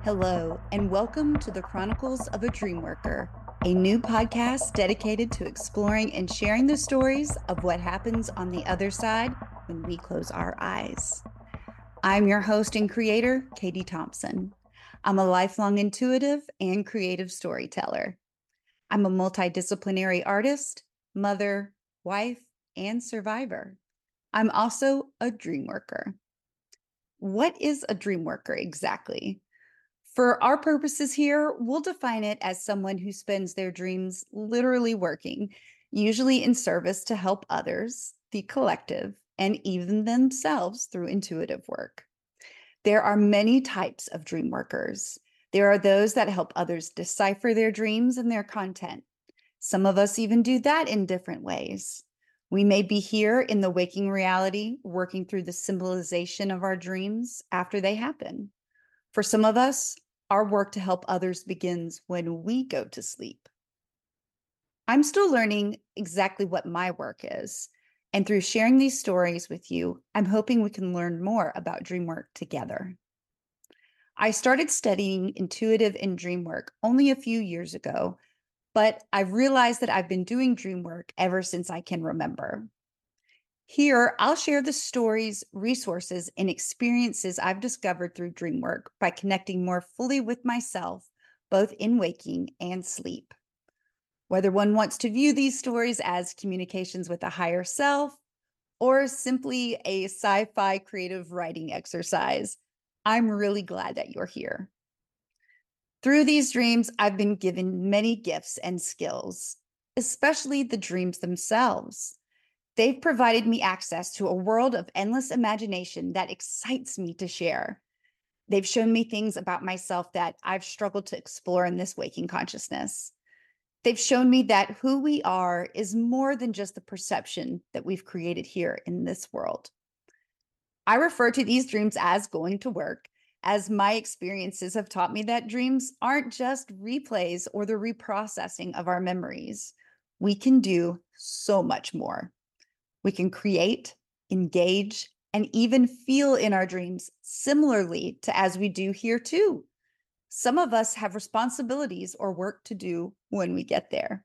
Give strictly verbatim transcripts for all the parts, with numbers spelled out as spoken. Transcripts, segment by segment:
Hello, and welcome to the Chronicles of a Dreamworker, a new podcast dedicated to exploring and sharing the stories of what happens on the other side when we close our eyes. I'm your host and creator, Katie Thompson. I'm a lifelong intuitive and creative storyteller. I'm a multidisciplinary artist, mother, wife, and survivor. I'm also a dreamworker. What is a dreamworker exactly? For our purposes here, we'll define it as someone who spends their dreams literally working, usually in service to help others, the collective, and even themselves through intuitive work. There are many types of dream workers. There are those that help others decipher their dreams and their content. Some of us even do that in different ways. We may be here in the waking reality, working through the symbolization of our dreams after they happen. For some of us, our work to help others begins when we go to sleep. I'm still learning exactly what my work is. And through sharing these stories with you, I'm hoping we can learn more about dream work together. I started studying intuitive and dream work only a few years ago, but I've realized that I've been doing dream work ever since I can remember. Here, I'll share the stories, resources, and experiences I've discovered through dream work by connecting more fully with myself, both in waking and sleep. Whether one wants to view these stories as communications with a higher self or simply a sci-fi creative writing exercise, I'm really glad that you're here. Through these dreams, I've been given many gifts and skills, especially the dreams themselves. They've provided me access to a world of endless imagination that excites me to share. They've shown me things about myself that I've struggled to explore in this waking consciousness. They've shown me that who we are is more than just the perception that we've created here in this world. I refer to these dreams as going to work, as my experiences have taught me that dreams aren't just replays or the reprocessing of our memories. We can do so much more. We can create, engage, and even feel in our dreams similarly to as we do here too. Some of us have responsibilities or work to do when we get there.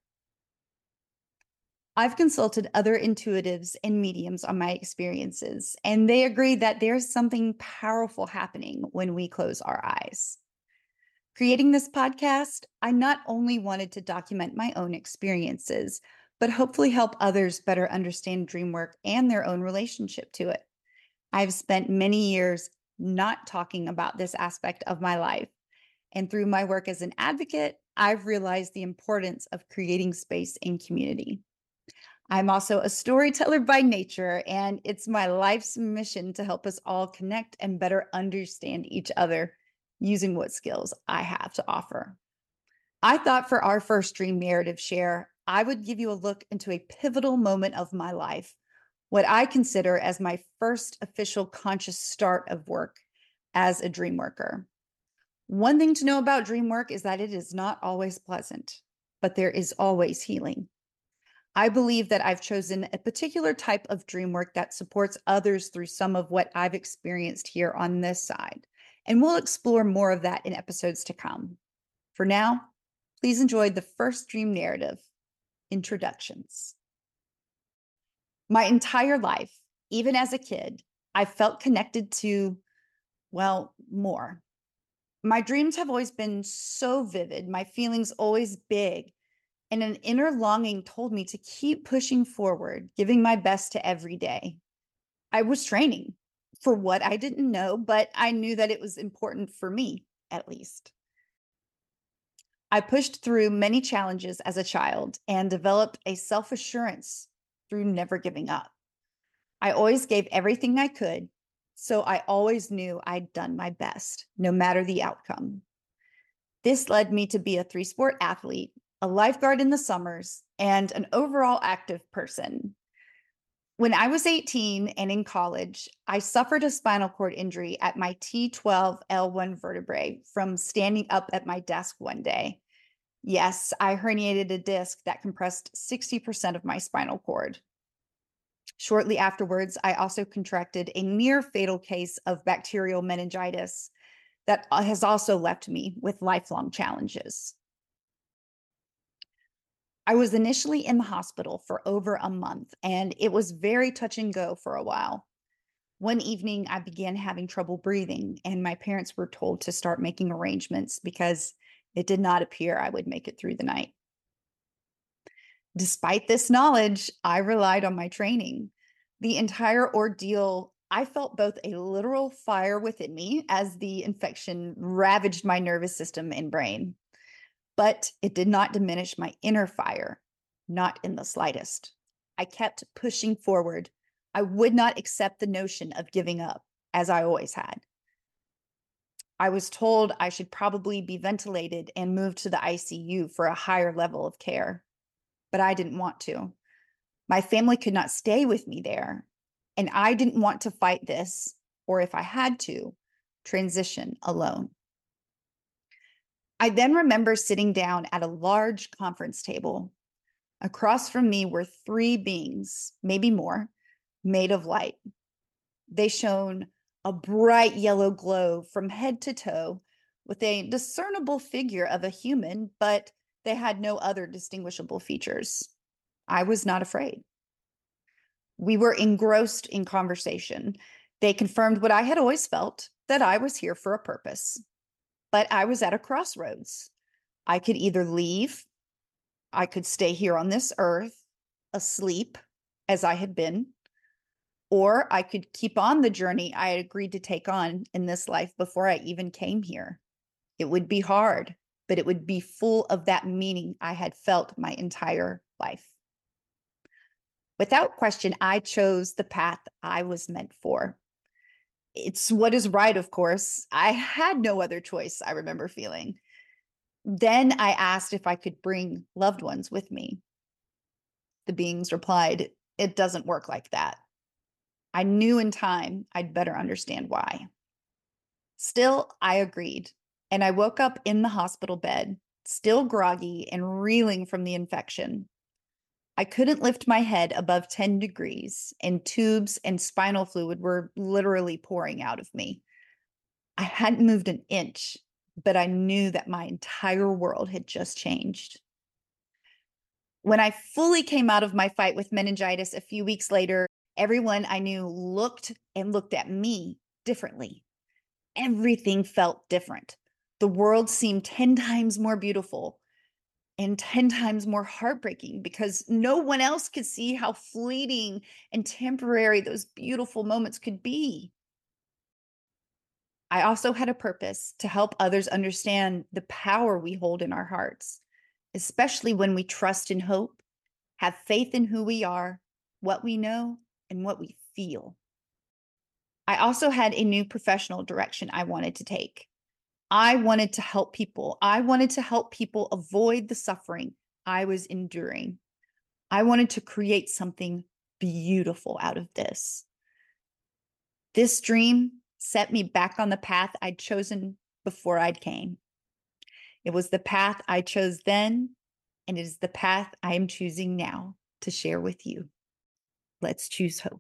I've consulted other intuitives and mediums on my experiences, and they agree that there's something powerful happening when we close our eyes. Creating this podcast, I not only wanted to document my own experiences, but hopefully help others better understand dream work and their own relationship to it. I've spent many years not talking about this aspect of my life. And through my work as an advocate, I've realized the importance of creating space and community. I'm also a storyteller by nature, and it's my life's mission to help us all connect and better understand each other using what skills I have to offer. I thought for our first dream narrative share, I would give you a look into a pivotal moment of my life, what I consider as my first official conscious start of work as a dream worker. One thing to know about dream work is that it is not always pleasant, but there is always healing. I believe that I've chosen a particular type of dream work that supports others through some of what I've experienced here on this side, and we'll explore more of that in episodes to come. For now, please enjoy the first dream narrative, Introductions. My entire life, even as a kid, I felt connected to, well, more. My dreams have always been so vivid, my feelings always big, and an inner longing told me to keep pushing forward, giving my best to every day. I was training for what I didn't know, but I knew that it was important for me, at least. I pushed through many challenges as a child and developed a self-assurance through never giving up. I always gave everything I could, so I always knew I'd done my best, no matter the outcome. This led me to be a three-sport athlete, a lifeguard in the summers, and an overall active person. When I was eighteen and in college, I suffered a spinal cord injury at my T twelve L one vertebrae from standing up at my desk one day. Yes, I herniated a disc that compressed sixty percent of my spinal cord. Shortly afterwards, I also contracted a near fatal case of bacterial meningitis that has also left me with lifelong challenges. I was initially in the hospital for over a month, and it was very touch and go for a while. One evening, I began having trouble breathing, and my parents were told to start making arrangements because it did not appear I would make it through the night. Despite this knowledge, I relied on my training. The entire ordeal, I felt both a literal fire within me as the infection ravaged my nervous system and brain, but it did not diminish my inner fire, not in the slightest. I kept pushing forward. I would not accept the notion of giving up, as I always had. I was told I should probably be ventilated and moved to the I C U for a higher level of care, but I didn't want to. My family could not stay with me there, and I didn't want to fight this, or if I had to, transition alone. I then remember sitting down at a large conference table. Across from me were three beings, maybe more, made of light. They shone a bright yellow glow from head to toe with a discernible figure of a human, but they had no other distinguishable features. I was not afraid. We were engrossed in conversation. They confirmed what I had always felt, that I was here for a purpose. But I was at a crossroads. I could either leave, I could stay here on this earth, asleep, as I had been, or I could keep on the journey I had agreed to take on in this life before I even came here. It would be hard, but it would be full of that meaning I had felt my entire life. Without question, I chose the path I was meant for. It's what is right, of course. I had no other choice, I remember feeling. Then I asked if I could bring loved ones with me. The beings replied, "It doesn't work like that." I knew in time I'd better understand why. Still, I agreed, and I woke up in the hospital bed, still groggy and reeling from the infection. I couldn't lift my head above ten degrees, and tubes and spinal fluid were literally pouring out of me. I hadn't moved an inch, but I knew that my entire world had just changed. When I fully came out of my fight with meningitis a few weeks later, everyone I knew looked and looked at me differently. Everything felt different. The world seemed ten times more beautiful and ten times more heartbreaking because no one else could see how fleeting and temporary those beautiful moments could be. I also had a purpose to help others understand the power we hold in our hearts, especially when we trust and hope, have faith in who we are, what we know, and what we feel. I also had a new professional direction I wanted to take. I wanted to help people. I wanted to help people avoid the suffering I was enduring. I wanted to create something beautiful out of this. This dream set me back on the path I'd chosen before I came. It was the path I chose then, and it is the path I am choosing now to share with you. Let's choose hope.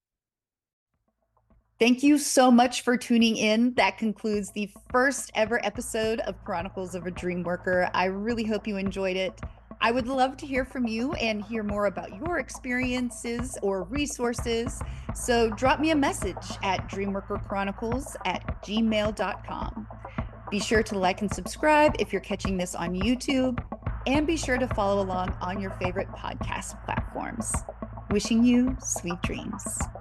Thank you so much for tuning in. That concludes the first ever episode of Chronicles of a Dreamworker. I really hope you enjoyed it. I would love to hear from you and hear more about your experiences or resources. So drop me a message at dreamworkerchronicles at gmail dot com. Be sure to like and subscribe if you're catching this on YouTube, and be sure to follow along on your favorite podcast platforms. Wishing you sweet dreams.